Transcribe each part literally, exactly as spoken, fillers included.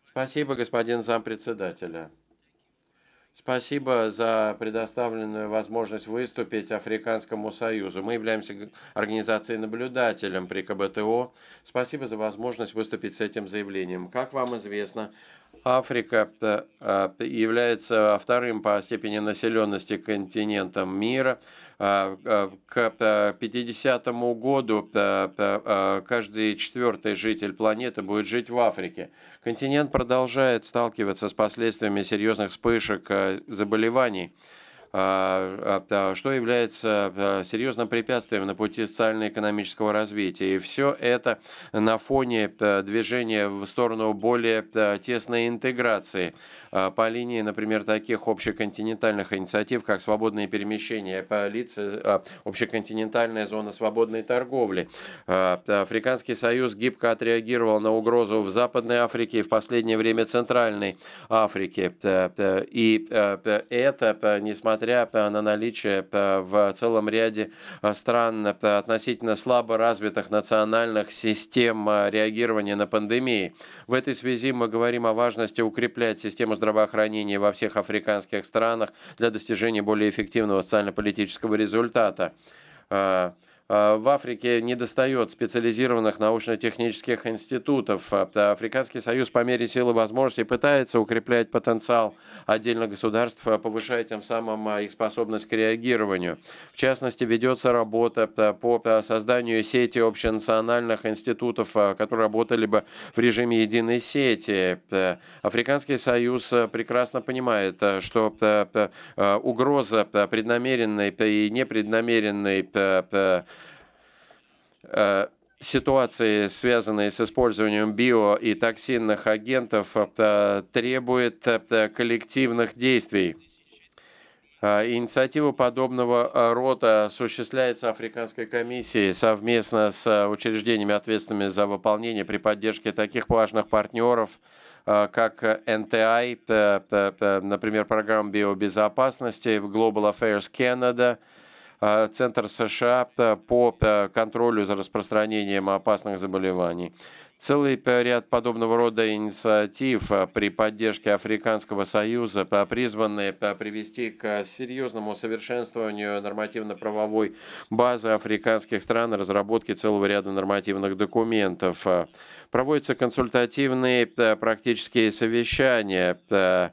Спасибо, господин зампредседателя. Спасибо за предоставленную возможность выступить Африканскому союзу. Мы являемся г- организацией-наблюдателем при ка бэ тэ о. Спасибо за возможность выступить с этим заявлением. Как вам известно, Африка э, э, является вторым по степени населенности континентом мира. А, а, К э, пятидесятому году э, э, э, каждый четвертый житель планеты будет жить в Африке. Континент продолжает сталкиваться с последствиями серьезных вспышек э, заболеваний, а, а, что является а, серьезным препятствием на пути социально-экономического развития. И все это на фоне а, движения в сторону более а, тесной интеграции а, по линии, например, таких общеконтинентальных инициатив, как свободное перемещение по лиц, а, общеконтинентальная зона свободной торговли. А, Африканский союз гибко отреагировал на угрозу в Западной Африке и в последнее время Центральной Африке. Т- т- И э, п- это, п- несмотря п- на наличие п- в целом ряде э, стран п- относительно слабо развитых национальных систем э, реагирования на пандемии. В этой связи мы говорим о важности укреплять систему здравоохранения во всех африканских странах для достижения более эффективного социально-политического результата. А, а, В Африке недостает специализированных научно-технических институтов. А, та- Африканский союз по мере силы возможностей пытается укреплять потенциал отдельных государств, а, повышая тем самым а, их способность к реагированию. В частности, ведется работа та, по а, созданию сети общенациональных институтов, а, которые работали бы в режиме единой сети. Та, Африканский союз а, прекрасно понимает, а, что та, та, а, угроза та, преднамеренной та, и непреднамеренной та, та, э, ситуации, связанные с использованием био- и токсинных агентов, а, требует а, коллективных действий. А, Инициатива подобного а, рода осуществляется Африканской комиссией совместно с а, учреждениями, ответственными за выполнение при поддержке таких важных партнеров, а, как эн тэ ай, п- п- п- например, программа биобезопасности, Global Affairs Canada, а, Центр С Ш А п- по п- контролю за распространением опасных заболеваний. Целый п- ряд подобного рода инициатив а, при поддержке Африканского союза п- призваны п- привести к серьезному совершенствованию нормативно-правовой базы африканских стран и разработке целого ряда нормативных документов. А, Проводятся консультативные п- практические совещания. п-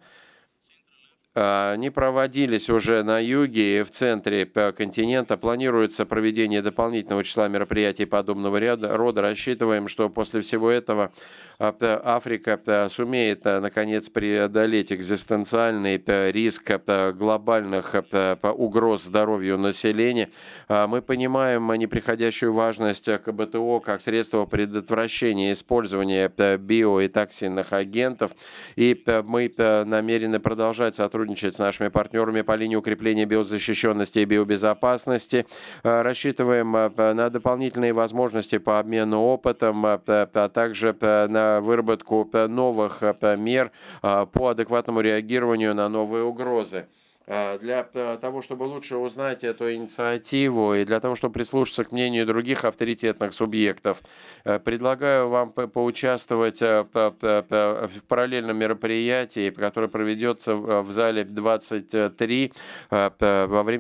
а, Они проводились уже на юге и в центре п- континента. Планируется проведение дополнительного числа мероприятий подобного ряда, рода. Рассчитываем, что после всего этого а, п- Африка п- сумеет, а, наконец, преодолеть экзистенциальный п- риск п- глобальных а, п- п- угроз здоровью населения. А, Мы понимаем а, неприходящую важность а, ка бэ тэ о как средство предотвращения использования п- био- и токсинных агентов. И п- мы п- намерены продолжать сотрудничать с нашими партнерами по линии укрепления биозащищенности и биобезопасности. Э, Рассчитываем э, п- на дополнительные возможности по обмену опытом, э, п- а также п- на выработку п- новых э, п- мер э, по адекватному реагированию на новые угрозы. Э, Для п- того, чтобы лучше узнать эту инициативу и для того, чтобы прислушаться к мнению других авторитетных субъектов, Э, предлагаю вам по- поучаствовать э, по- по- по- в параллельном мероприятии, которое проведется в в зале двадцать три э, п- во время